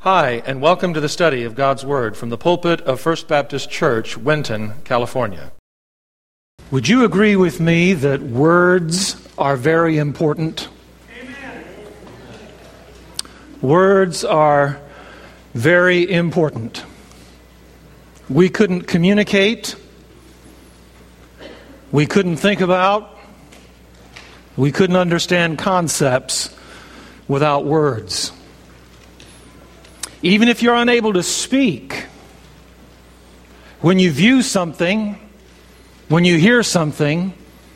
Hi, and welcome to the study of God's Word from the pulpit of First Baptist Church, Winton, California. Would you agree with me that words are very important? Amen. Words are very important. We couldn't communicate. We couldn't think about. We couldn't understand concepts without words. Even if you're unable to speak, when you view something, when you hear something,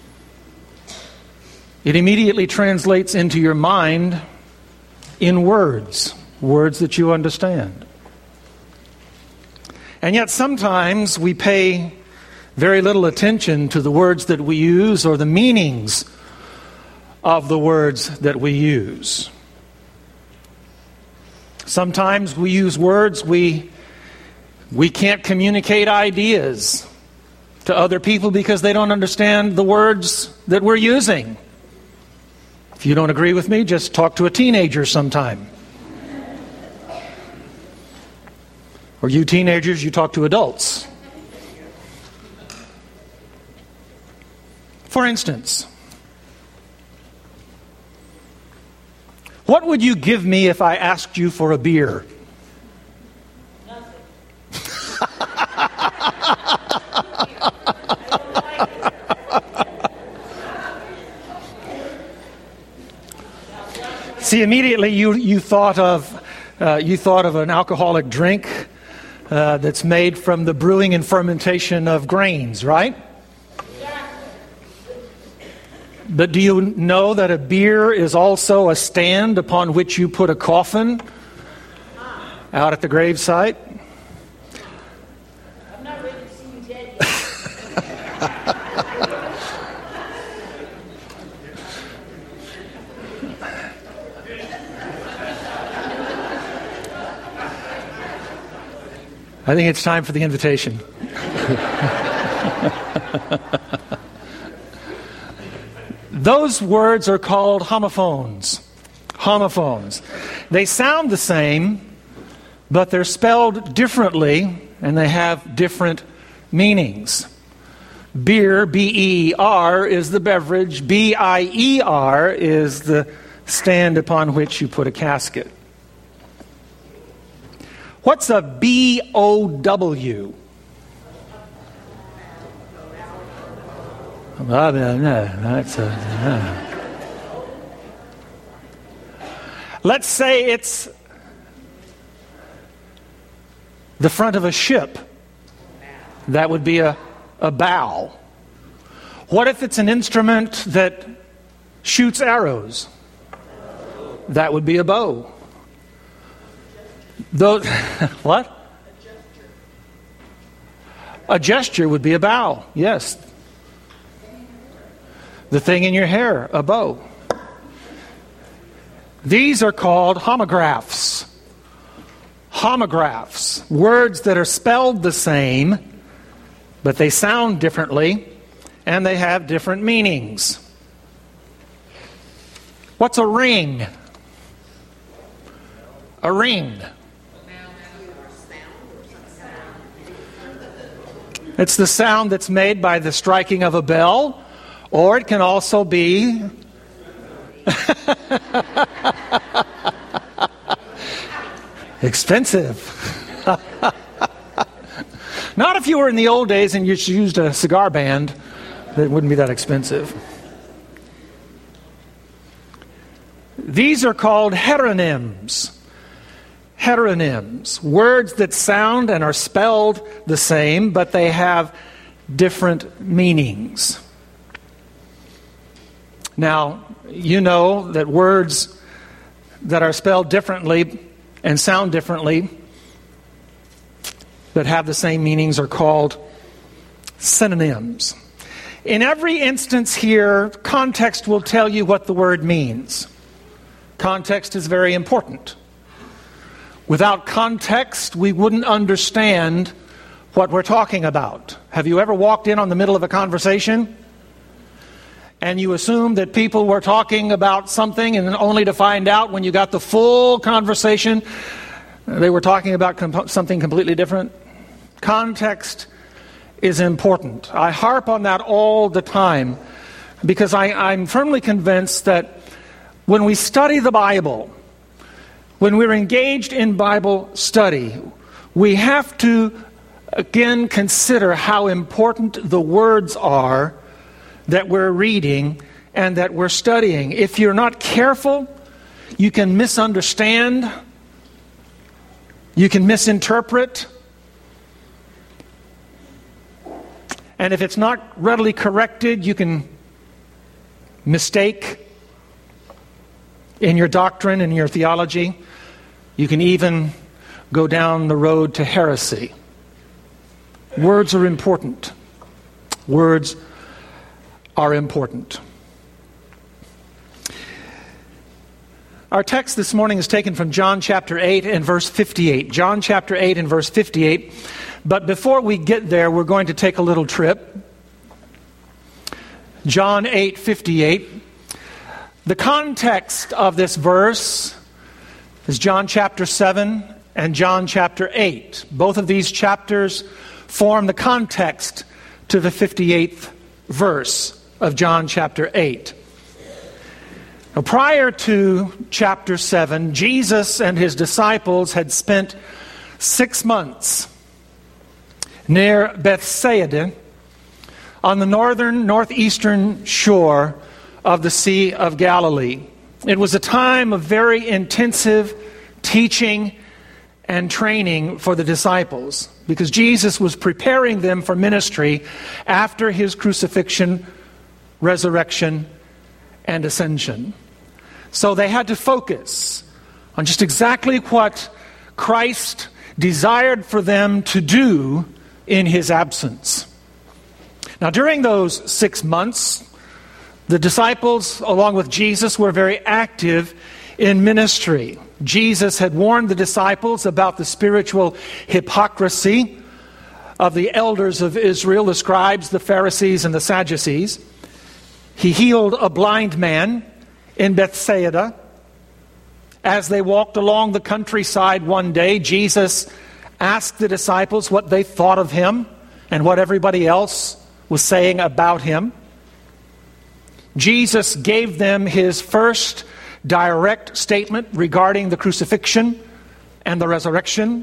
it immediately translates into your mind in words that you understand. And yet sometimes we pay very little attention to the words that we use or the meanings of the words that we use. Sometimes we use words, we can't communicate ideas to other people because they don't understand the words that we're using. If you don't agree with me, just talk to a teenager sometime. Or you teenagers, you talk to adults. For instance, what would you give me if I asked you for a beer? Nothing. See, immediately you thought of an alcoholic drink that's made from the brewing and fermentation of grains, right? But do you know that a beer is also a stand upon which you put a coffin out at the gravesite? I'm not ready to see you dead yet. I think it's time for the invitation. Those words are called homophones. Homophones. They sound the same, but they're spelled differently, and they have different meanings. Beer, B-E-R, is the beverage. B-I-E-R is the stand upon which you put a casket. What's a B-O-W? Let's say it's the front of a ship. That would be a bow. What if it's an instrument that shoots arrows? That would be a bow. What? A gesture would be a bow, yes. The thing in your hair, a bow. These are called homographs. Homographs. Words that are spelled the same, but they sound differently, and they have different meanings. What's a ring? A ring. It's the sound that's made by the striking of a bell. Or it can also be expensive. Not if you were in the old days and you used a cigar band. It wouldn't be that expensive. These are called heteronyms. Heteronyms. Words that sound and are spelled the same, but they have different meanings. Now, you know that words that are spelled differently and sound differently that have the same meanings are called synonyms. In every instance here, context will tell you what the word means. Context is very important. Without context, we wouldn't understand what we're talking about. Have you ever walked in on the middle of a conversation and you assumed that people were talking about something, and only to find out when you got the full conversation They were talking about something completely different. Context is important. I harp on that all the time because I'm firmly convinced that when we study the Bible, when we're engaged in Bible study, we have to again consider how important the words are that we're reading and that we're studying. If you're not careful, you can misunderstand, you can misinterpret, and if it's not readily corrected, you can mistake in your doctrine and your theology. You can even go down the road to heresy. Words are important. Words are important. Our text this morning is taken from John chapter 8 and verse 58. John chapter 8 and verse 58. But before we get there, we're going to take a little trip. John 8:58. The context of this verse is John chapter 7 and John chapter 8. Both of these chapters form the context to the 58th verse of John chapter 8. Now, prior to chapter 7, Jesus and his disciples had spent 6 months near Bethsaida on the northeastern shore of the Sea of Galilee. It was a time of very intensive teaching and training for the disciples because Jesus was preparing them for ministry after his crucifixion, resurrection, and ascension. So they had to focus on just exactly what Christ desired for them to do in his absence. Now, during those 6 months, the disciples, along with Jesus, were very active in ministry. Jesus had warned the disciples about the spiritual hypocrisy of the elders of Israel, the scribes, the Pharisees, and the Sadducees. He healed a blind man in Bethsaida. As they walked along the countryside one day, Jesus asked the disciples what they thought of him and what everybody else was saying about him. Jesus gave them his first direct statement regarding the crucifixion and the resurrection.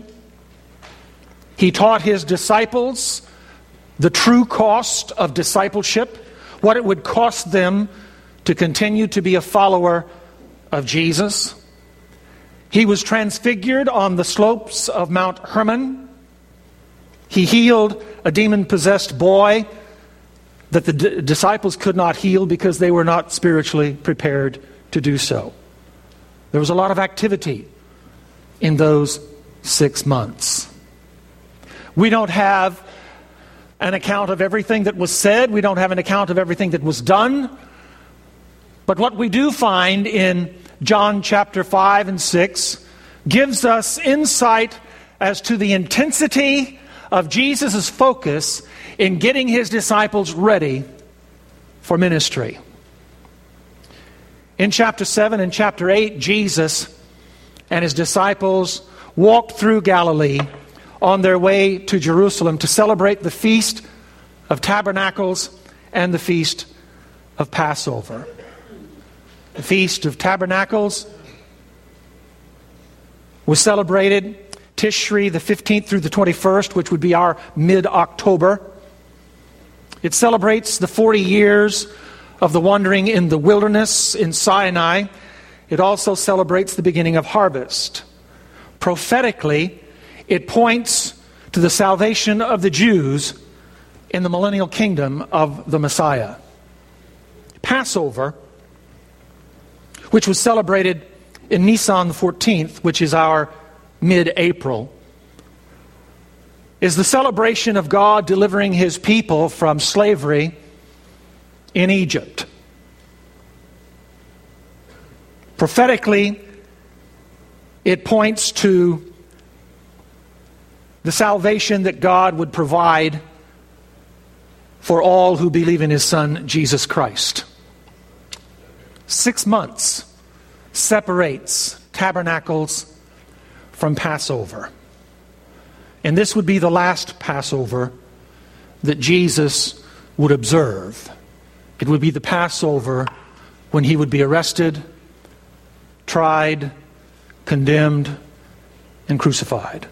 He taught his disciples the true cost of discipleship, what it would cost them to continue to be a follower of Jesus. He was transfigured on the slopes of Mount Hermon. He healed a demon-possessed boy that the disciples could not heal because they were not spiritually prepared to do so. There was a lot of activity in those 6 months. We don't have an account of everything that was said. We don't have an account of everything that was done. But what we do find in John chapter 5 and 6 gives us insight as to the intensity of Jesus' focus in getting his disciples ready for ministry. In chapter 7 and chapter 8, Jesus and his disciples walked through Galilee on their way to Jerusalem to celebrate the Feast of Tabernacles and the Feast of Passover. The Feast of Tabernacles was celebrated Tishri the 15th through the 21st, which would be our mid-October. It celebrates the 40 years of the wandering in the wilderness in Sinai. It also celebrates the beginning of harvest. Prophetically, it points to the salvation of the Jews in the millennial kingdom of the Messiah. Passover, which was celebrated in Nisan the 14th, which is our mid-April, is the celebration of God delivering his people from slavery in Egypt. Prophetically, it points to the salvation that God would provide for all who believe in his Son, Jesus Christ. 6 months separates Tabernacles from Passover. And this would be the last Passover that Jesus would observe. It would be the Passover when he would be arrested, tried, condemned, and crucified.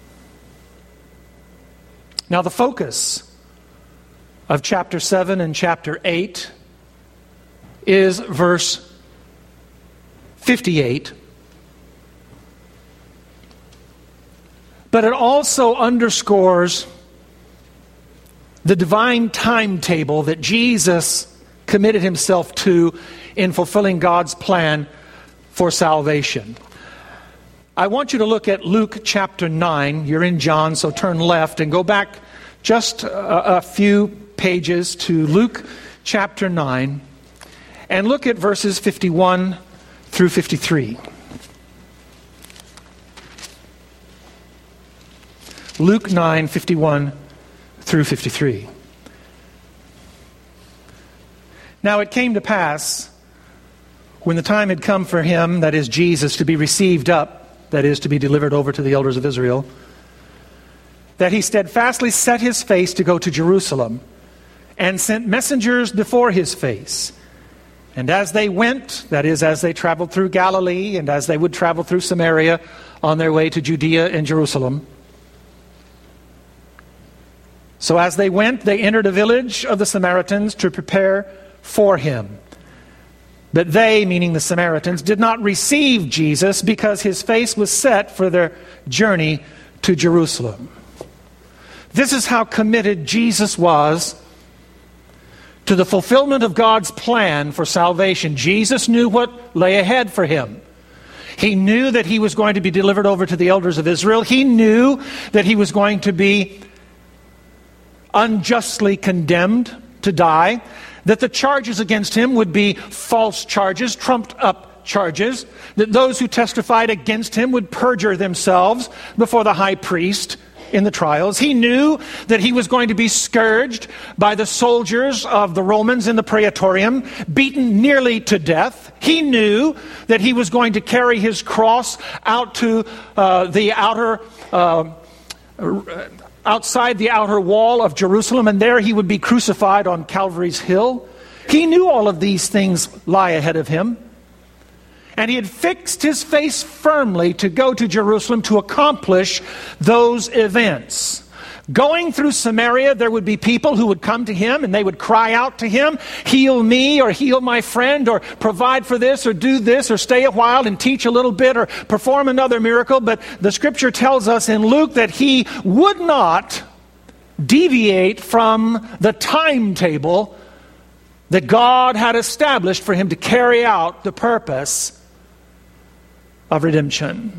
Now the focus of chapter 7 and chapter 8 is verse 58. But it also underscores the divine timetable that Jesus committed himself to in fulfilling God's plan for salvation. I want you to look at Luke chapter 9. You're in John, so turn left and go back just a few pages to Luke chapter 9 and look at verses 51 through 53. Luke 9, 51 through 53. Now it came to pass, when the time had come for him, that is Jesus, to be received up, that is to be delivered over to the elders of Israel, that he steadfastly set his face to go to Jerusalem, and sent messengers before his face. And as they went, that is, as they traveled through Galilee, and as they would travel through Samaria on their way to Judea and Jerusalem, so as they went, they entered a village of the Samaritans to prepare for him. But they, meaning the Samaritans, did not receive Jesus because his face was set for their journey to Jerusalem. This is how committed Jesus was to the fulfillment of God's plan for salvation. Jesus knew what lay ahead for him. He knew that he was going to be delivered over to the elders of Israel. He knew that he was going to be unjustly condemned to die, that the charges against him would be false charges, trumped up charges, that those who testified against him would perjure themselves before the high priest in the trials. He knew that he was going to be scourged by the soldiers of the Romans in the Praetorium, beaten nearly to death. He knew that he was going to carry his cross out to the outside the outer wall of Jerusalem, and there he would be crucified on Calvary's hill. He knew all of these things lie ahead of him. And he had fixed his face firmly to go to Jerusalem to accomplish those events. Going through Samaria, there would be people who would come to him and they would cry out to him, "Heal me," or "Heal my friend," or "Provide for this," or "Do this," or "Stay a while and teach a little bit," or "Perform another miracle." But the scripture tells us in Luke that he would not deviate from the timetable that God had established for him to carry out the purpose of redemption.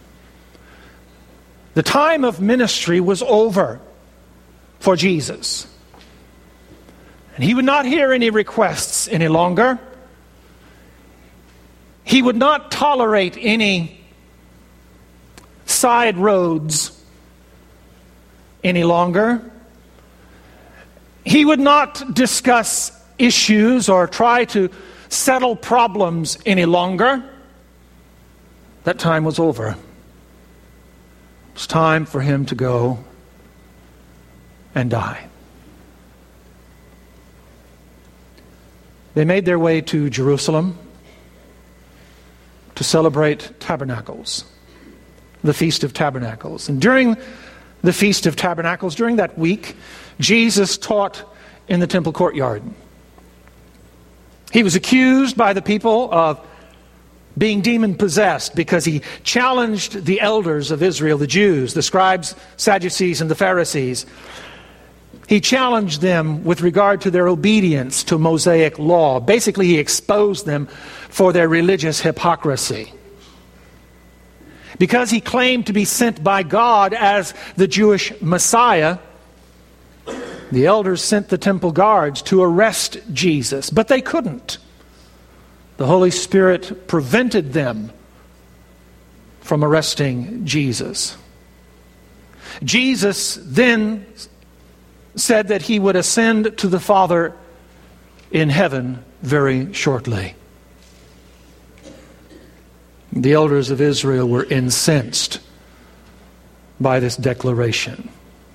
The time of ministry was over for Jesus. And he would not hear any requests any longer. He would not tolerate any side roads any longer. He would not discuss issues or try to settle problems any longer. That time was over. It was time for him to go and die. They made their way to Jerusalem to celebrate Tabernacles, the Feast of Tabernacles. And during the Feast of Tabernacles, during that week, Jesus taught in the temple courtyard. He was accused by the people of being demon-possessed because he challenged the elders of Israel, the Jews, the scribes, Sadducees, and the Pharisees. He challenged them with regard to their obedience to Mosaic law. Basically, he exposed them for their religious hypocrisy. Because he claimed to be sent by God as the Jewish Messiah, the elders sent the temple guards to arrest Jesus, but they couldn't. The Holy Spirit prevented them from arresting Jesus. Jesus then said that he would ascend to the Father in heaven very shortly. The elders of Israel were incensed by this declaration.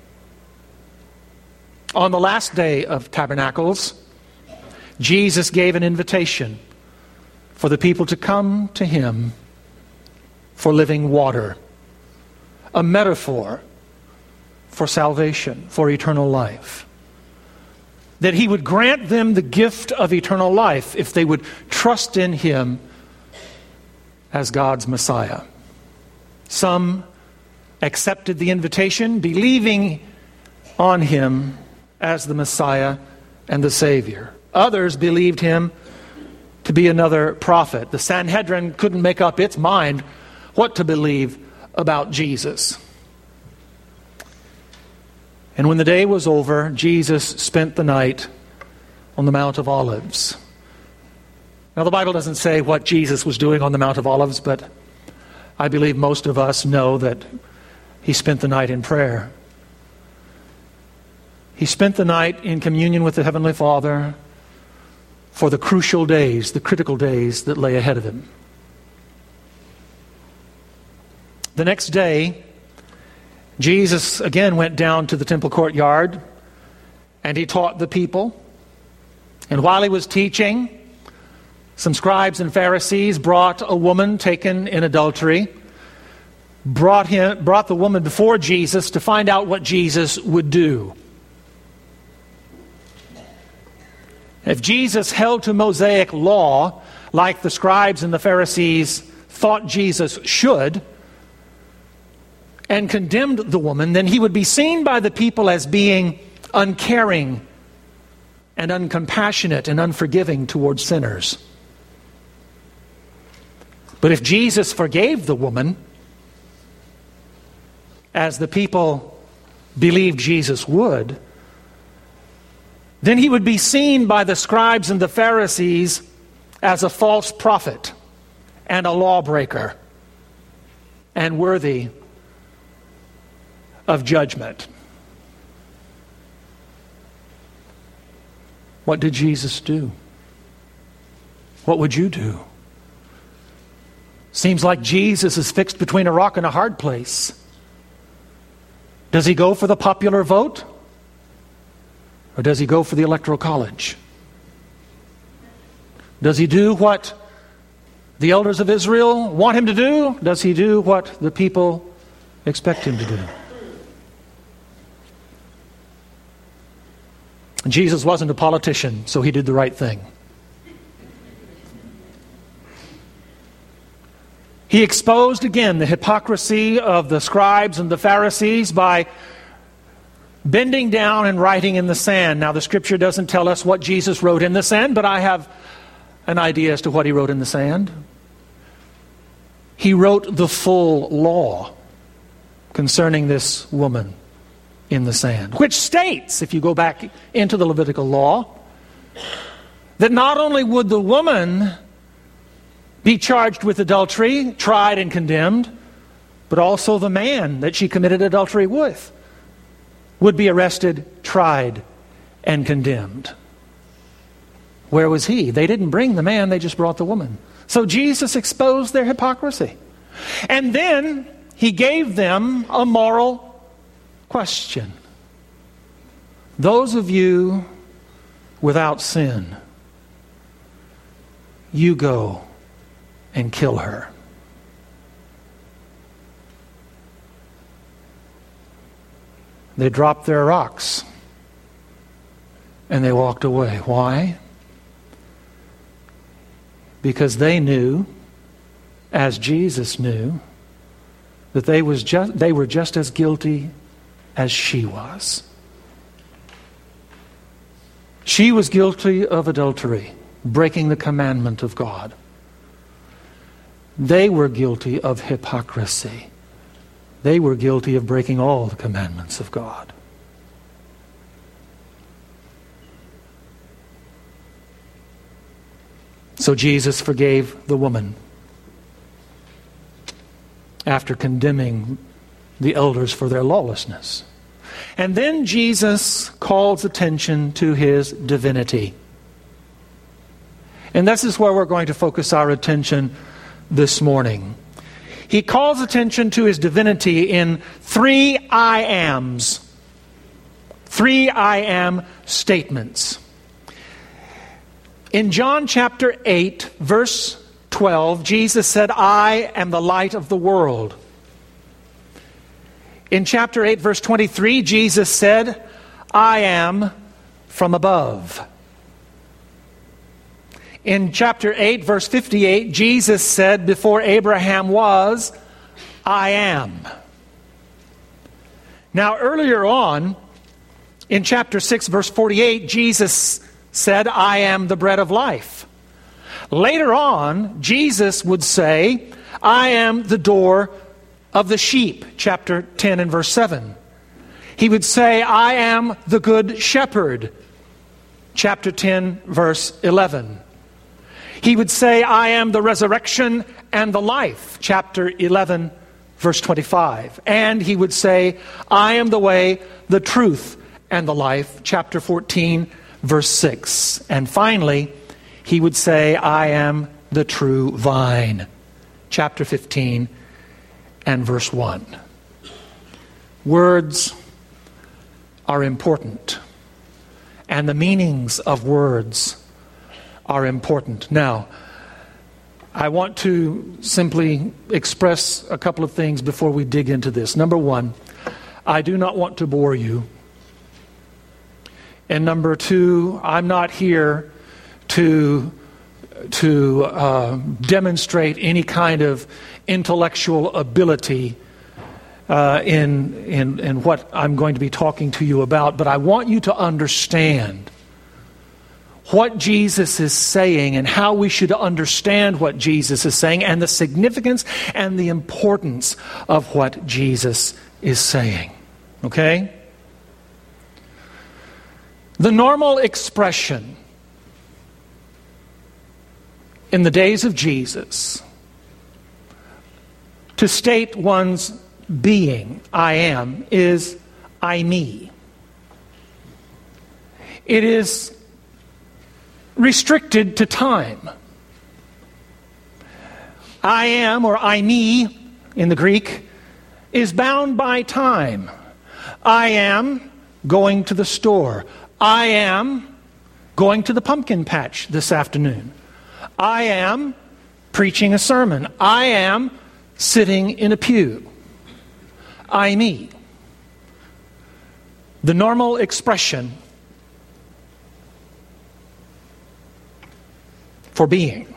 On the last day of Tabernacles, Jesus gave an invitation for the people to come to Him for living water, a metaphor for salvation, for eternal life. That He would grant them the gift of eternal life if they would trust in Him as God's Messiah. Some accepted the invitation, believing on Him as the Messiah and the Savior. Others believed Him to be another prophet. The Sanhedrin couldn't make up its mind what to believe about Jesus. And when the day was over, Jesus spent the night on the Mount of Olives. Now, the Bible doesn't say what Jesus was doing on the Mount of Olives, but I believe most of us know that He spent the night in prayer. He spent the night in communion with the Heavenly Father for the crucial days, the critical days that lay ahead of Him. The next day, Jesus again went down to the temple courtyard and He taught the people. And while He was teaching, some scribes and Pharisees brought a woman taken in adultery, brought the woman before Jesus to find out what Jesus would do. If Jesus held to Mosaic law like the scribes and the Pharisees thought Jesus should, and condemned the woman, then He would be seen by the people as being uncaring and uncompassionate and unforgiving towards sinners. But if Jesus forgave the woman, as the people believed Jesus would, then He would be seen by the scribes and the Pharisees as a false prophet and a lawbreaker and worthy of judgment. What did Jesus do? What would you do? Seems like Jesus is fixed between a rock and a hard place. Does He go for the popular vote? Or does He go for the Electoral College? Does He do what the elders of Israel want Him to do? Does He do what the people expect Him to do? Jesus wasn't a politician, so He did the right thing. He exposed again the hypocrisy of the scribes and the Pharisees by bending down and writing in the sand. Now, the Scripture doesn't tell us what Jesus wrote in the sand, but I have an idea as to what He wrote in the sand. He wrote the full law concerning this woman in the sand, which states, if you go back into the Levitical law, that not only would the woman be charged with adultery, tried and condemned, but also the man that she committed adultery with would be arrested, tried, and condemned. Where was He? They didn't bring the man, they just brought the woman. So Jesus exposed their hypocrisy. And then He gave them a moral question. Those of you without sin, you go and kill her. They dropped their rocks and they walked away. Why? Because they knew, as Jesus knew, that they were just as guilty as she was. She was guilty of adultery, breaking the commandment of God. They were guilty of hypocrisy. They were guilty of breaking all the commandments of God. So Jesus forgave the woman after condemning the elders for their lawlessness. And then Jesus calls attention to His divinity. And this is where we're going to focus our attention this morning. he calls attention to his divinity in three I ams. Three I am statements. In John chapter 8, verse 12, Jesus said, I am the light of the world. In chapter 8, verse 23, Jesus said, I am from above. In chapter 8, verse 58, Jesus said, before Abraham was, I am. Now, earlier on, in chapter 6, verse 48, Jesus said, I am the bread of life. Later on, Jesus would say, I am the door of the sheep, chapter 10 and verse 7. He would say, I am the good shepherd, chapter 10, verse 11. He would say, I am the resurrection and the life, chapter 11, verse 25. And he would say, I am the way, the truth, and the life, chapter 14, verse 6. And finally, he would say, I am the true vine, chapter 15 and verse 1. Words are important, and the meanings of words are important. Now, I want to simply express a couple of things before we dig into this. Number one, I do not want to bore you. And number two, I'm not here to demonstrate any kind of intellectual ability in what I'm going to be talking to you about, but I want you to understand what Jesus is saying and how we should understand what Jesus is saying and the significance and the importance of what Jesus is saying. Okay? The normal expression in the days of Jesus to state one's being, I am, is I me. It is restricted to time. I am, or I me in the Greek, is bound by time. I am going to the store. I am going to the pumpkin patch this afternoon. I am preaching a sermon. I am sitting in a pew. I me. The normal expression for being.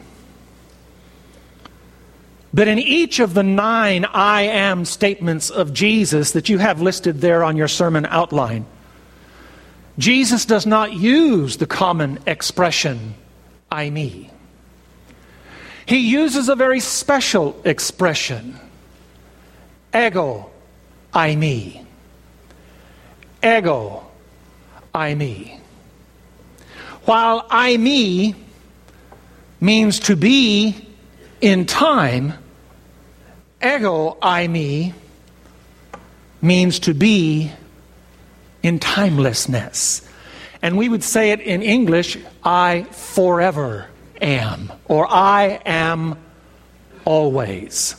But in each of the 9 I am statements of Jesus that you have listed there on your sermon outline, Jesus does not use the common expression, I me. He uses a very special expression, ego, I me. Ego, I me. While I me means to be in time, ego, I me means to be in timelessness. And we would say it in English, I forever am, or I am always.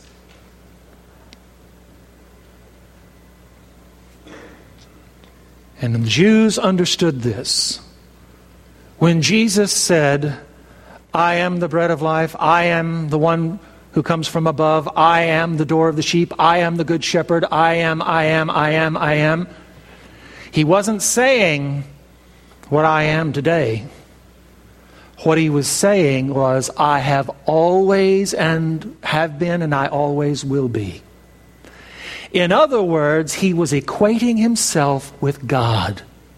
And the Jews understood this. When Jesus said, I am the bread of life, I am the one who comes from above, I am the door of the sheep, I am the good shepherd, I am, he wasn't saying what I am today. What he was saying was, I have always and have been and I always will be. In other words, he was equating himself with God.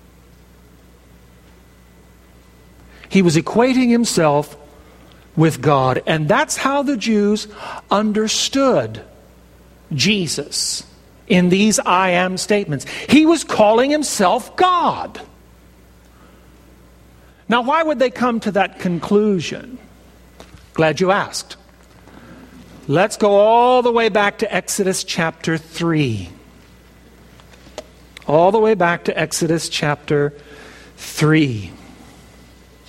He was equating himself with God. And that's how the Jews understood Jesus in these I am statements. He was calling himself God. Now, why would they come to that conclusion? Glad you asked. Let's go all the way back to Exodus chapter 3. All the way back to Exodus chapter 3.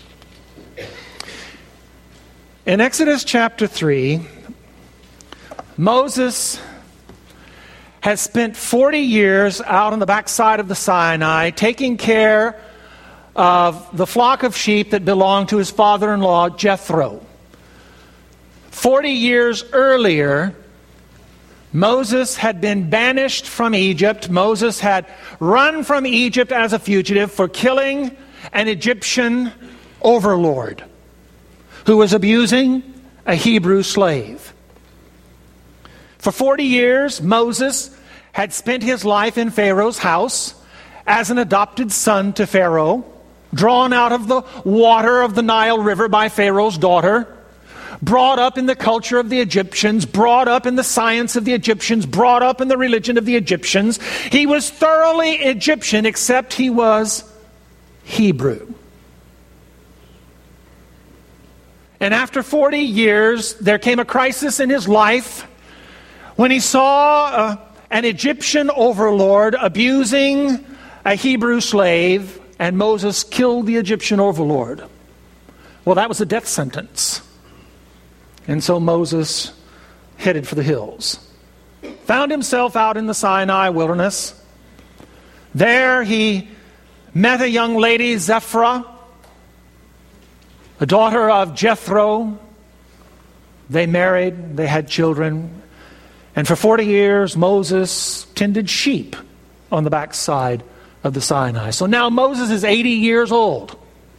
In Exodus chapter 3, Moses has spent 40 years out on the backside of the Sinai taking care of the flock of sheep that belonged to his father-in-law, Jethro. 40 years earlier, Moses had been banished from Egypt. Moses had run from Egypt as a fugitive for killing an Egyptian overlord who was abusing a Hebrew slave. For 40 years, Moses had spent his life in Pharaoh's house as an adopted son to Pharaoh, drawn out of the water of the Nile River by Pharaoh's daughter, brought up in the culture of the Egyptians, brought up in the science of the Egyptians, brought up in the religion of the Egyptians. He was thoroughly Egyptian, except he was Hebrew. And after 40 years, there came a crisis in his life when he saw an Egyptian overlord abusing a Hebrew slave, and Moses killed the Egyptian overlord. Well, that was a death sentence. And so Moses headed for the hills. Found himself out in the Sinai wilderness. There he met a young lady, Zipporah, a daughter of Jethro. They married, they had children. And for 40 years, Moses tended sheep on the backside of the Sinai. So now Moses is 80 years old.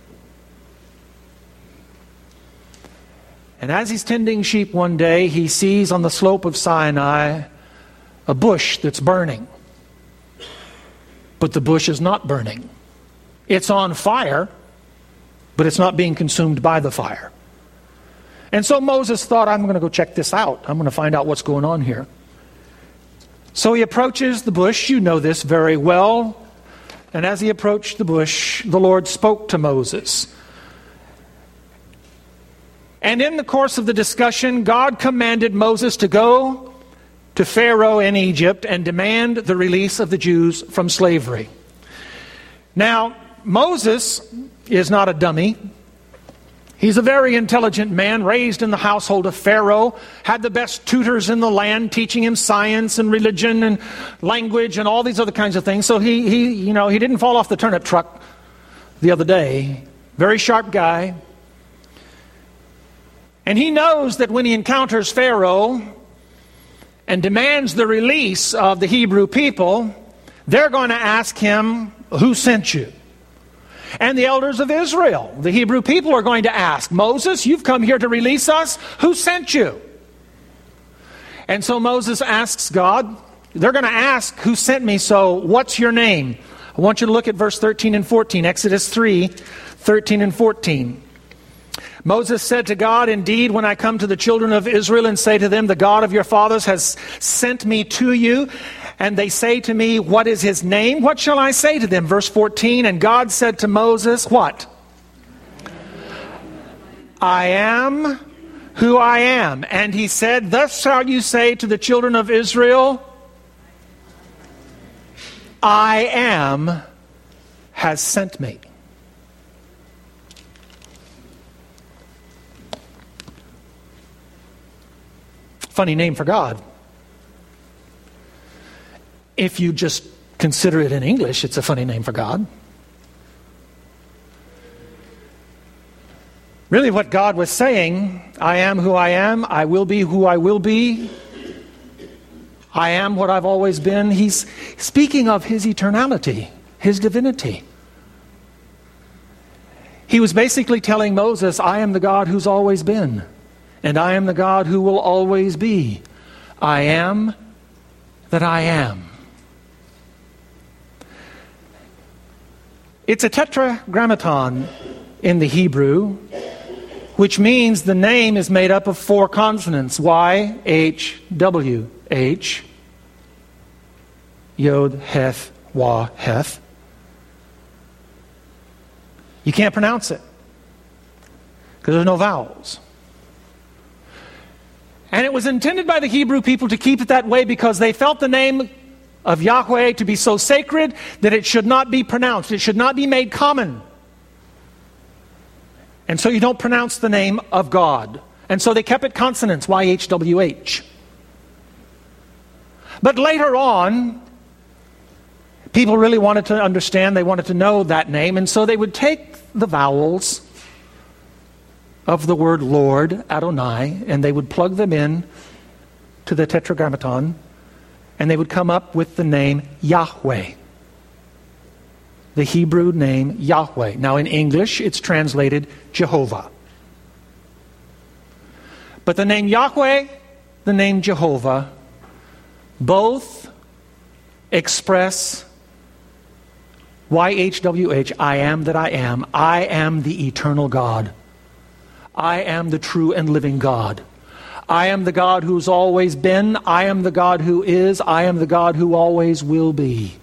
And as he's tending sheep one day, he sees on the slope of Sinai a bush that's burning. But the bush is not burning. It's on fire, but it's not being consumed by the fire. And so Moses thought, I'm going to go check this out. I'm going to find out what's going on here. So he approaches the bush. You know this very well. And as he approached the bush, the Lord spoke to Moses. And in the course of the discussion, God commanded Moses to go to Pharaoh in Egypt and demand the release of the Jews from slavery. Now, Moses is not a dummy. He's a very intelligent man, raised in the household of Pharaoh, had the best tutors in the land, teaching him science and religion and language and all these other kinds of things. So he didn't fall off the turnip truck the other day. Very sharp guy. And he knows that when he encounters Pharaoh and demands the release of the Hebrew people, they're going to ask him, who sent you? And the elders of Israel, the Hebrew people, are going to ask, Moses, you've come here to release us. Who sent you? And so Moses asks God, they're going to ask, who sent me? So what's your name? I want you to look at verse 13 and 14, Exodus 3, 13 and 14. Moses said to God, indeed, when I come to the children of Israel and say to them, the God of your fathers has sent me to you, and they say to me, what is his name? What shall I say to them? Verse 14, and God said to Moses, what? I am who I am. And he said, thus shall you say to the children of Israel, I am has sent me. Funny name for God. If you just consider it in English, it's a funny name for God. Really what God was saying, I am who I am, I will be who I will be, I am what I've always been. He's speaking of his eternality, his divinity. He was basically telling Moses, I am the God who's always been. And I am the God who will always be. I am that I am. It's a tetragrammaton in the Hebrew, which means the name is made up of 4 consonants. Y, H, W, H, Yod, Heth, Wah, Heth. You can't pronounce it because there's no vowels. And it was intended by the Hebrew people to keep it that way because they felt the name of Yahweh to be so sacred that it should not be pronounced. It should not be made common. And so you don't pronounce the name of God. And so they kept it consonants, Y-H-W-H. But later on, people really wanted to understand, they wanted to know that name, and so they would take the vowels of the word Lord, Adonai, and they would plug them in to the Tetragrammaton, and they would come up with the name Yahweh. The Hebrew name Yahweh. Now in English, it's translated Jehovah. But the name Yahweh, the name Jehovah, both express YHWH, I am that I am. I am the eternal God. I am the true and living God. I am the God who's always been. I am the God who is. I am the God who always will be.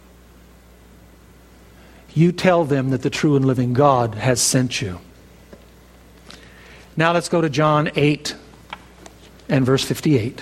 You tell them that the true and living God has sent you. Now let's go to John 8 and verse 58.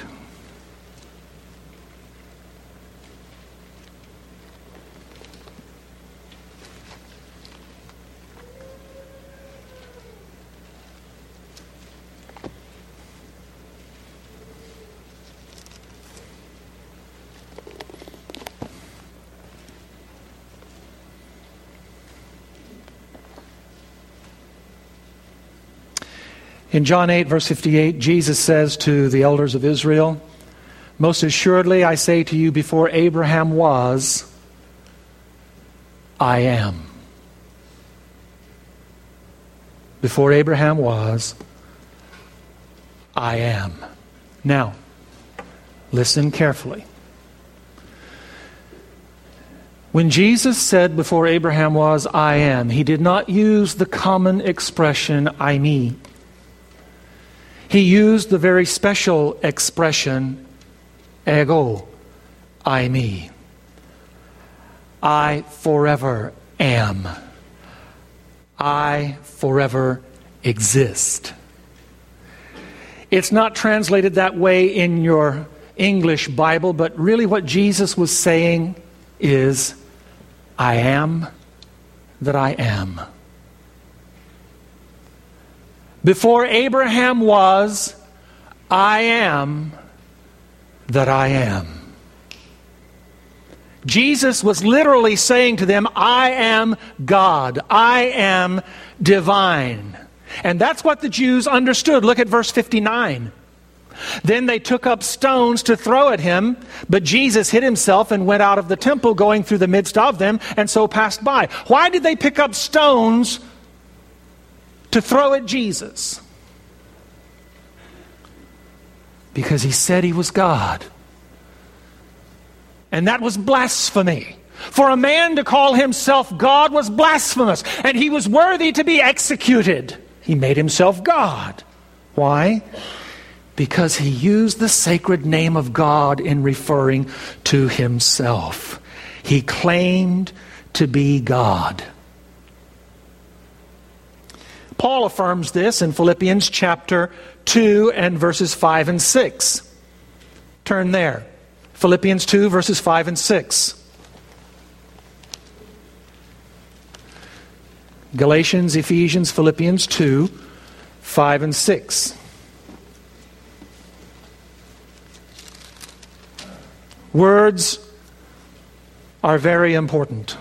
In John 8, verse 58, Jesus says to the elders of Israel, "Most assuredly I say to you, before Abraham was, I am." Before Abraham was, I am. Now, listen carefully. When Jesus said, before Abraham was, I am, he did not use the common expression, I me. He used the very special expression, ego, I me. I forever am. I forever exist. It's not translated that way in your English Bible, but really what Jesus was saying is, I am that I am. Before Abraham was, I am that I am. Jesus was literally saying to them, I am God. I am divine. And that's what the Jews understood. Look at verse 59. Then they took up stones to throw at him, but Jesus hid himself and went out of the temple, going through the midst of them, and so passed by. Why did they pick up stones to throw at Jesus? Because he said he was God. And that was blasphemy. For a man to call himself God was blasphemous, and he was worthy to be executed. He made himself God. Why? Because he used the sacred name of God in referring to himself. He claimed to be God. Paul affirms this in Philippians chapter 2 and verses 5 and 6. Turn there. Philippians 2 verses 5 and 6. Galatians, Ephesians, Philippians 2, 5 and 6. Words are very important.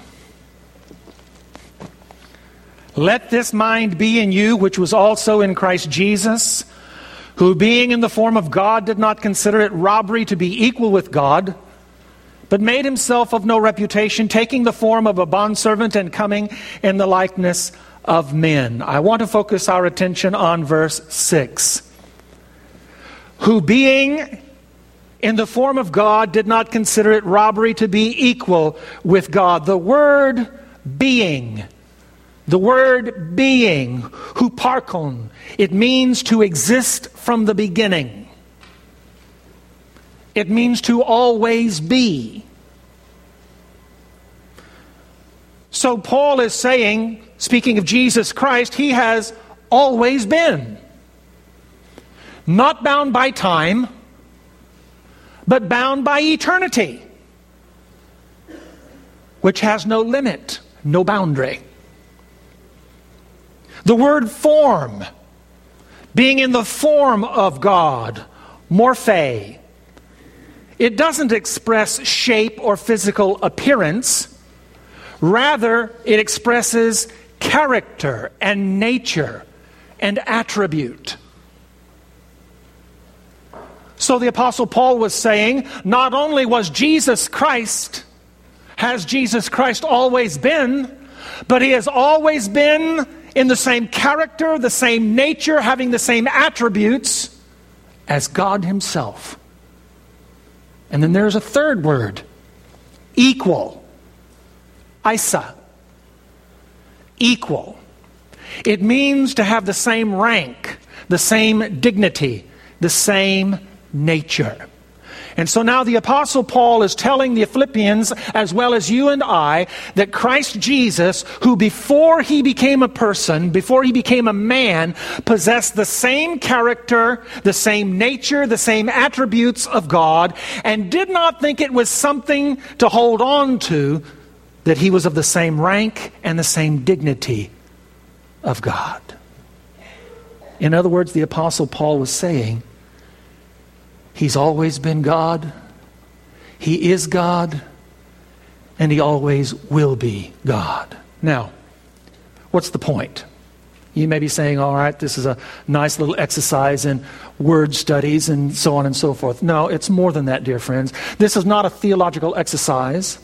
Let this mind be in you, which was also in Christ Jesus, who being in the form of God did not consider it robbery to be equal with God, but made himself of no reputation, taking the form of a bondservant and coming in the likeness of men. I want to focus our attention on verse 6. Who being in the form of God did not consider it robbery to be equal with God. The word being, huparkon, it means to exist from the beginning. It means to always be. So Paul is saying, speaking of Jesus Christ, he has always been. Not bound by time, but bound by eternity, which has no limit, no boundary. The word form, being in the form of God, morphe, It doesn't express shape or physical appearance. Rather, it expresses character and nature and attribute. So the Apostle Paul was saying, not only has Jesus Christ always been, but he has always been in the same character, the same nature, having the same attributes as God himself. And then there's a third word, equal. Isa. Equal. It means to have the same rank, the same dignity, the same nature. And so now the Apostle Paul is telling the Philippians, as well as you and I, that Christ Jesus, who before he became a person, before he became a man, possessed the same character, the same nature, the same attributes of God, and did not think it was something to hold on to, that he was of the same rank and the same dignity of God. In other words, the Apostle Paul was saying, he's always been God, he is God, and he always will be God. Now, what's the point? You may be saying, all right, this is a nice little exercise in word studies and so on and so forth. No, it's more than that, dear friends. This is not a theological exercise,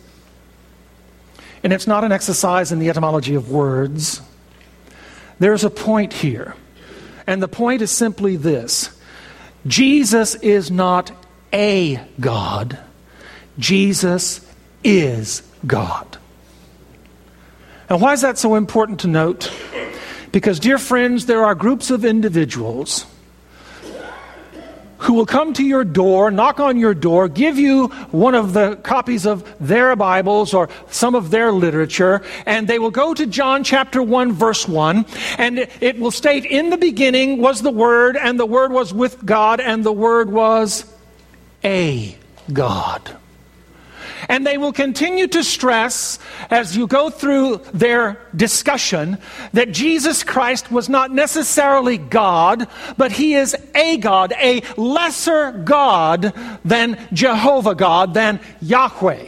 and it's not an exercise in the etymology of words. There's a point here, and the point is simply this. Jesus is not a God. Jesus is God. And why is that so important to note? Because, dear friends, there are groups of individuals who will come to your door, knock on your door, give you one of the copies of their Bibles or some of their literature, and they will go to John chapter 1, verse 1, and it will state, in the beginning was the Word, and the Word was with God, and the Word was a God. And they will continue to stress, as you go through their discussion, that Jesus Christ was not necessarily God, but he is a God, a lesser God than Jehovah God, than Yahweh.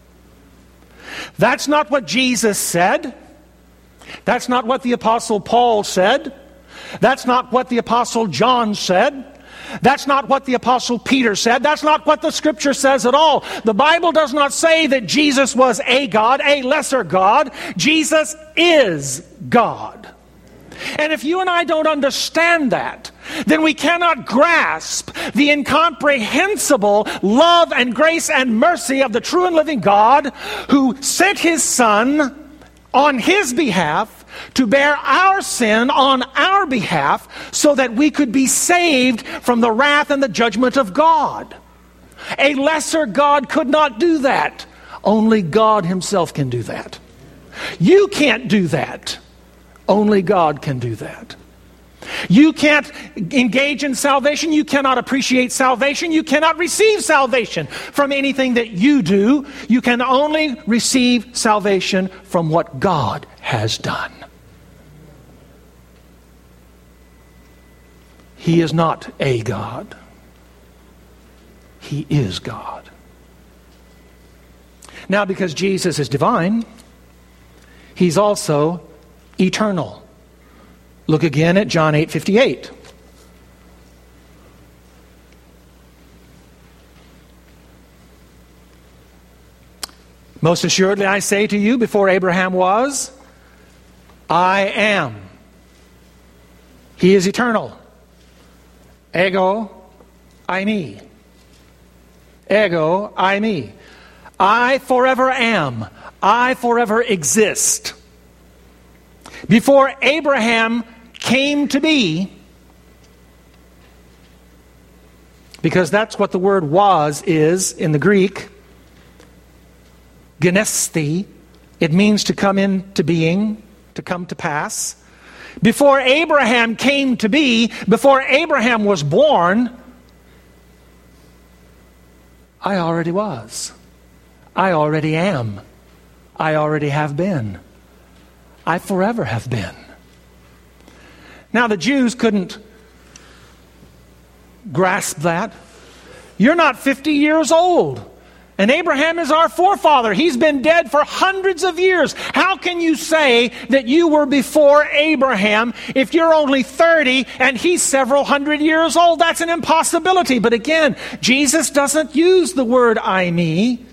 That's not what Jesus said. That's not what the Apostle Paul said. That's not what the Apostle John said. That's not what the Apostle Peter said. That's not what the Scripture says at all. The Bible does not say that Jesus was a God, a lesser God. Jesus is God. And if you and I don't understand that, then we cannot grasp the incomprehensible love and grace and mercy of the true and living God who sent his Son on his behalf to bear our sin on our behalf so that we could be saved from the wrath and the judgment of God. A lesser God could not do that. Only God himself can do that. You can't do that. Only God can do that. You can't engage in salvation. You cannot appreciate salvation. You cannot receive salvation from anything that you do. You can only receive salvation from what God has done. He is not a God. He is God. Now, because Jesus is divine, he's also eternal. Look again at John 8:58. Most assuredly I say to you, before Abraham was, I am. He is eternal. Ego, eimi. Ego, eimi. I forever am. I forever exist. Before Abraham came to be, because that's what the word was is in the Greek, genesti, it means to come into being, to come to pass. Before Abraham came to be, before Abraham was born, I already was. I already am. I already have been. I forever have been. Now the Jews couldn't grasp that. You're not 50 years old. And Abraham is our forefather. He's been dead for hundreds of years. How can you say that you were before Abraham if you're only 30 and he's several hundred years old? That's an impossibility. But again, Jesus doesn't use the word I, me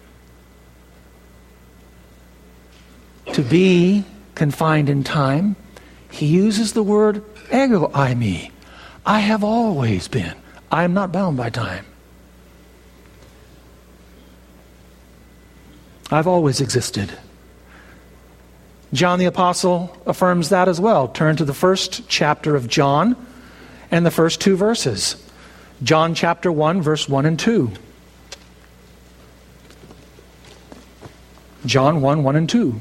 to be confined in time. He uses the word ego I, me. I have always been. I am not bound by time. I've always existed. John the Apostle affirms that as well. Turn to the first chapter of John and the first two verses. John chapter 1, verse 1 and 2. John 1, 1 and 2.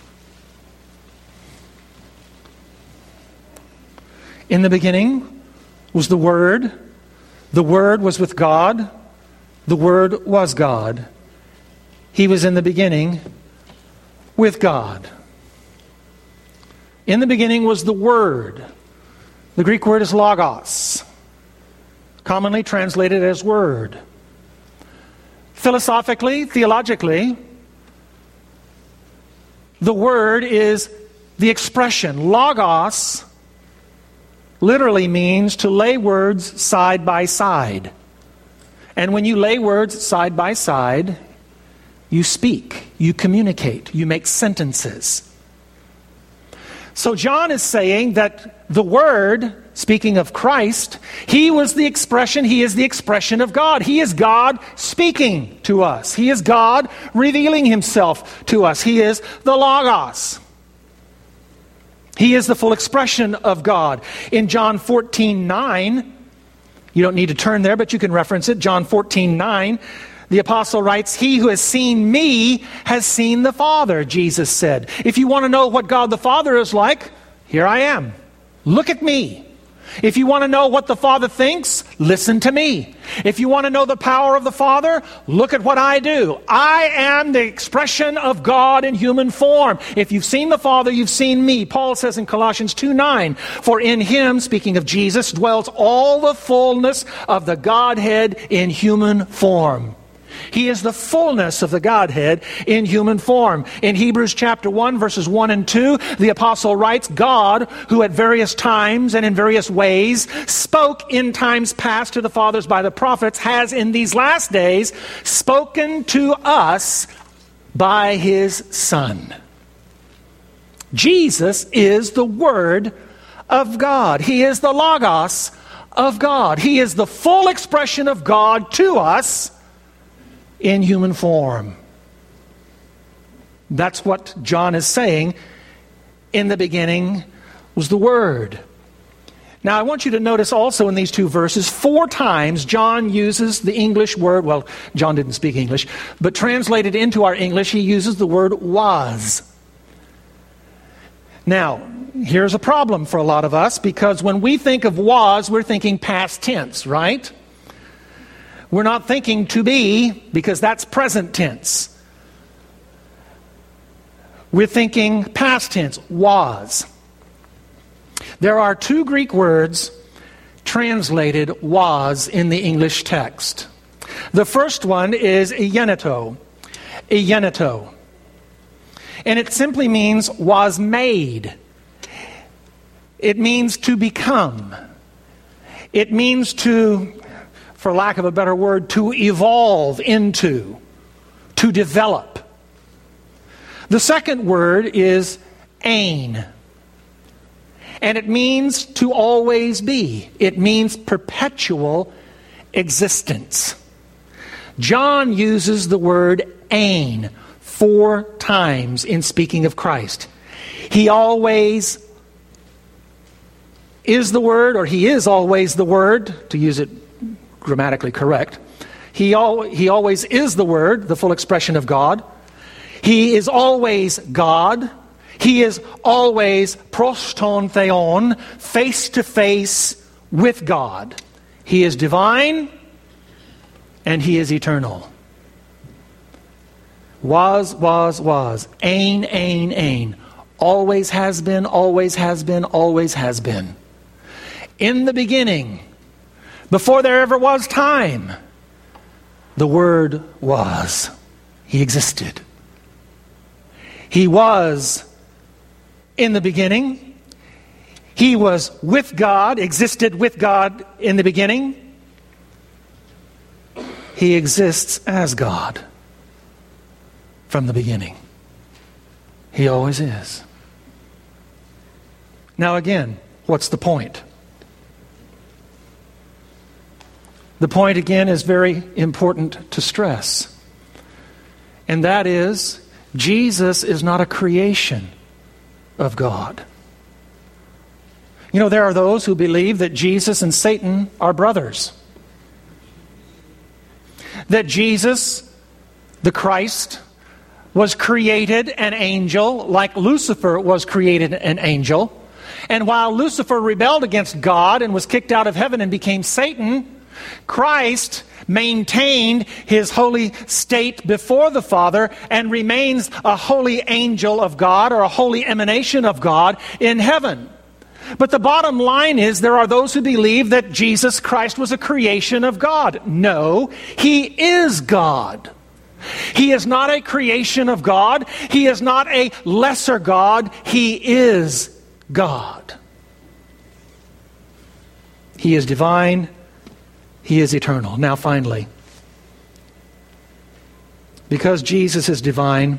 In the beginning was the Word. The Word was with God. The Word was God. He was in the beginning with God. In the beginning was the Word. The Greek word is logos, commonly translated as word. Philosophically, theologically, the Word is the expression. Logos literally means to lay words side by side. And when you lay words side by side, you speak, you communicate, you make sentences. So John is saying that the Word, speaking of Christ, He was the expression, He is the expression of God. He is God speaking to us. He is God revealing Himself to us. He is the Logos. He is the full expression of God. In John 14:9, you don't need to turn there, but you can reference it. John 14:9, the apostle writes, "He who has seen me has seen the Father," Jesus said. If you want to know what God the Father is like, here I am. Look at me. If you want to know what the Father thinks, listen to me. If you want to know the power of the Father, look at what I do. I am the expression of God in human form. If you've seen the Father, you've seen me. Paul says in Colossians 2:9, "For in Him," speaking of Jesus, "dwells all the fullness of the Godhead in human form." He is the fullness of the Godhead in human form. In Hebrews chapter 1, verses 1 and 2, the apostle writes, "God, who at various times and in various ways spoke in times past to the fathers by the prophets, has in these last days spoken to us by His Son." Jesus is the Word of God. He is the Logos of God. He is the full expression of God to us in human form. That's what John is saying. In the beginning was the Word. Now I want you to notice also in these two verses, 4 times John uses the English word, well, John didn't speak English, but translated into our English, he uses the word was. Now, here's a problem for a lot of us, because when we think of was, we're thinking past tense, right? We're not thinking to be, because that's present tense. We're thinking past tense, was. There are 2 Greek words translated was in the English text. The first one is egeneto. Egeneto. And it simply means was made. It means to become. It means to, for lack of a better word, to evolve into, to develop. The second word is ein. And it means to always be. It means perpetual existence. John uses the word ein 4 times in speaking of Christ. He always is the Word, or He is always the Word, to use it grammatically correct. He always is the Word, the full expression of God. He is always God. He is always proston theon, face to face with God. He is divine and He is eternal. Was. Ein, ein, ein. Always has been, always has been, always has been. In the beginning, before there ever was time, The Word was. He existed. He was in the beginning. He was with God, existed with God in the beginning. He exists as God from the beginning. He always is. Now again, what's the point? The point again is very important to stress. And that is, Jesus is not a creation of God. You know, there are those who believe that Jesus and Satan are brothers. That Jesus, the Christ, was created an angel like Lucifer was created an angel. And while Lucifer rebelled against God and was kicked out of heaven and became Satan, Christ maintained his holy state before the Father and remains a holy angel of God or a holy emanation of God in heaven. But the bottom line is there are those who believe that Jesus Christ was a creation of God. No, He is God. He is not a creation of God. He is not a lesser God. He is God. He is divine. He is eternal. Now finally, because Jesus is divine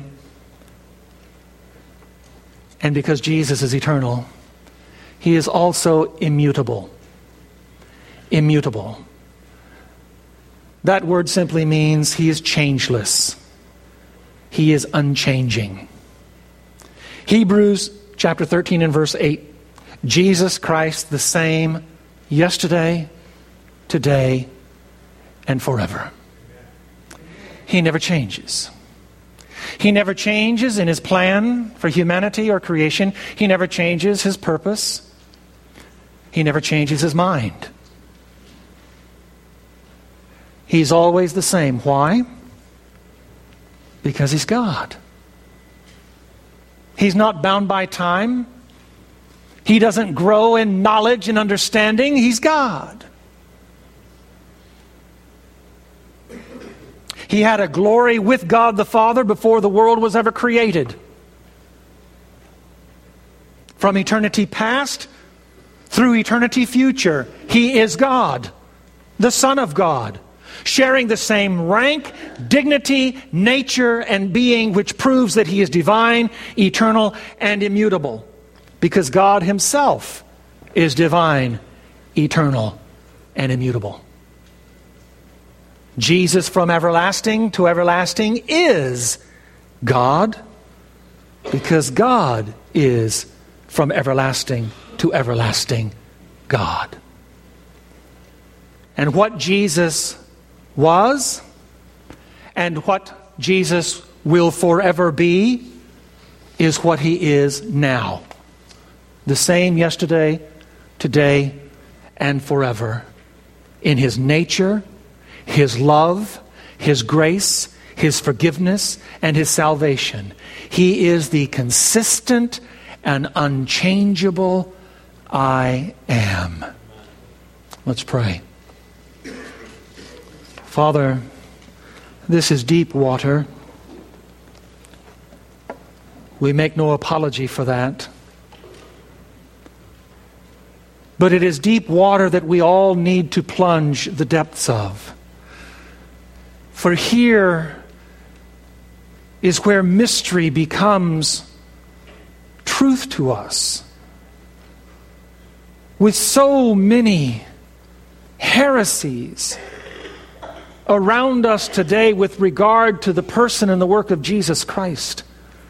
and because Jesus is eternal, He is also immutable. Immutable. That word simply means He is changeless. He is unchanging. Hebrews chapter 13 and verse 8. Jesus Christ the same yesterday, today, and forever. He never changes. He never changes in His plan for humanity or creation. He never changes His purpose. He never changes His mind. He's always the same. Why? Because He's God. He's not bound by time. He doesn't grow in knowledge and understanding. He's God. He had a glory with God the Father before the world was ever created. From eternity past through eternity future, He is God, the Son of God, sharing the same rank, dignity, nature, and being, which proves that He is divine, eternal, and immutable. Because God Himself is divine, eternal, and immutable. Jesus from everlasting to everlasting is God, because God is from everlasting to everlasting God. And what Jesus was and what Jesus will forever be is what He is now. The same yesterday, today, and forever. In His nature, His love, His grace, His forgiveness, and His salvation. He is the consistent and unchangeable I am. Let's pray. Father, this is deep water. We make no apology for that. But it is deep water that we all need to plunge the depths of. For here is where mystery becomes truth to us. With so many heresies around us today with regard to the person and the work of Jesus Christ.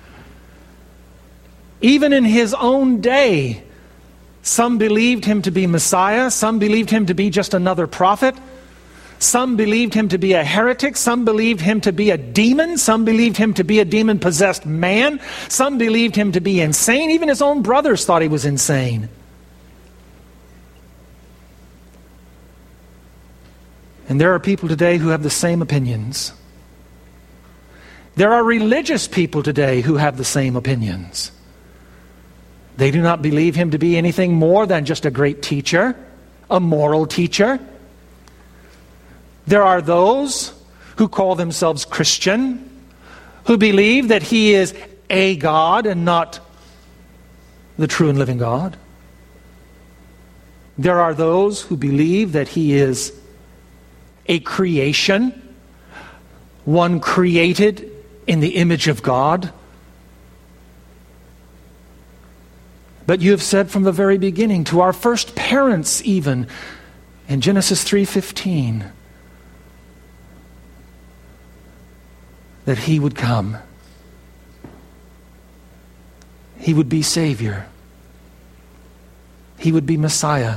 Even in His own day, some believed Him to be Messiah, some believed Him to be just another prophet, some believed Him to be a heretic, some believed Him to be a demon, some believed Him to be a demon-possessed man, some believed Him to be insane. Even His own brothers thought He was insane. And there are people today who have the same opinions. There are religious people today who have the same opinions. They do not believe Him to be anything more than just a great teacher, a moral teacher. There are those who call themselves Christian, who believe that He is a God and not the true and living God. There are those who believe that He is a creation, one created in the image of God. But you have said from the very beginning, to our first parents even, in Genesis 3:15, that He would come. He would be Savior. He would be Messiah.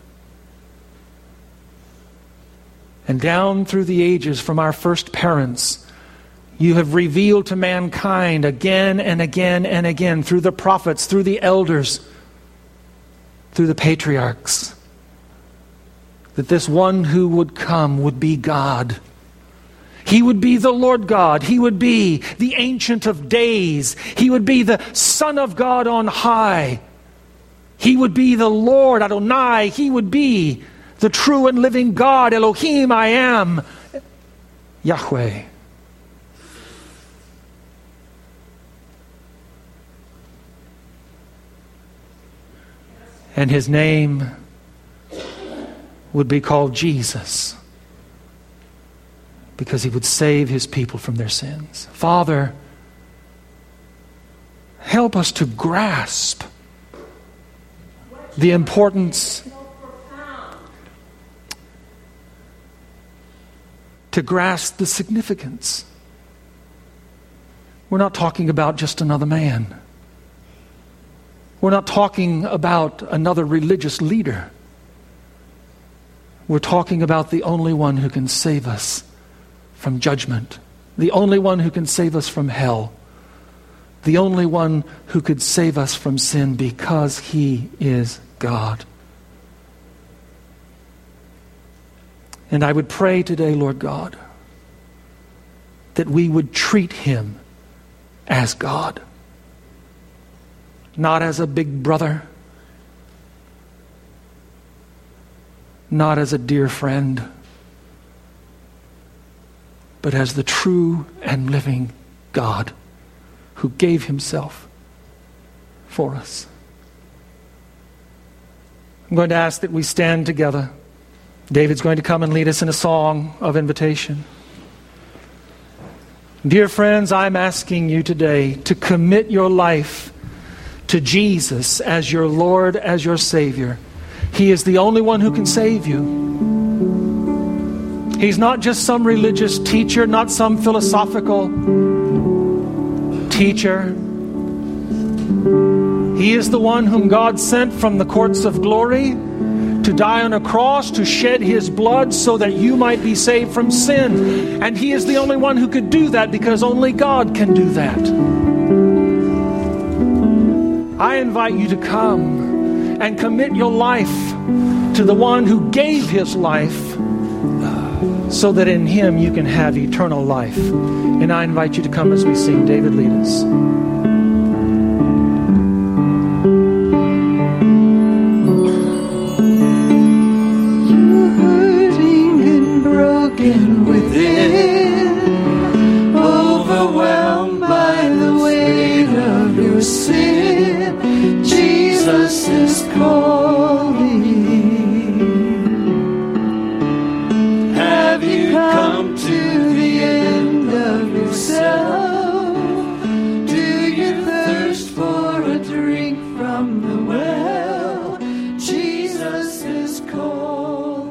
And down through the ages from our first parents, you have revealed to mankind again and again and again through the prophets, through the elders, through the patriarchs, that this one who would come would be God. He would be the Lord God. He would be the Ancient of Days. He would be the Son of God on high. He would be the Lord Adonai. He would be the true and living God, Elohim, I am, Yahweh. And His name would be called Jesus, because He would save His people from their sins. Father, help us to grasp the importance, to grasp the significance. We're not talking about just another man. We're not talking about another religious leader. We're talking about the only one who can save us from judgment, the only one who can save us from hell, the only one who could save us from sin, because He is God. And I would pray today, Lord God, that we would treat Him as God, not as a big brother, not as a dear friend, but as the true and living God who gave Himself for us. I'm going to ask that we stand together. David's going to come and lead us in a song of invitation. Dear friends, I'm asking you today to commit your life to Jesus as your Lord, as your Savior. He is the only one who can save you. He's not just some religious teacher, not some philosophical teacher. He is the one whom God sent from the courts of glory to die on a cross, to shed His blood so that you might be saved from sin. And He is the only one who could do that, because only God can do that. I invite you to come and commit your life to the one who gave His life so that in Him you can have eternal life. And I invite you to come as we sing. David, lead us. Within, overwhelmed by the weight of your sin, Jesus is calling. Have you come to the end of yourself? Do you thirst for a drink from the well? Jesus is calling.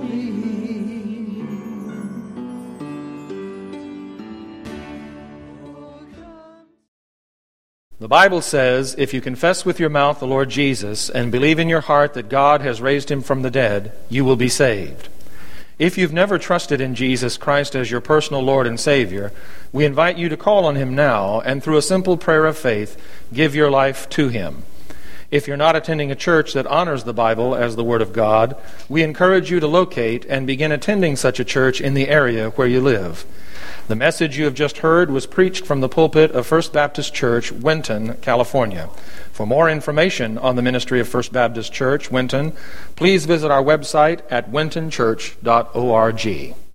The Bible says, if you confess with your mouth the Lord Jesus and believe in your heart that God has raised Him from the dead, you will be saved. If you've never trusted in Jesus Christ as your personal Lord and Savior, we invite you to call on Him now and through a simple prayer of faith, give your life to Him. If you're not attending a church that honors the Bible as the Word of God, we encourage you to locate and begin attending such a church in the area where you live. The message you have just heard was preached from the pulpit of First Baptist Church, Winton, California. For more information on the ministry of First Baptist Church, Winton, please visit our website at wintonchurch.org.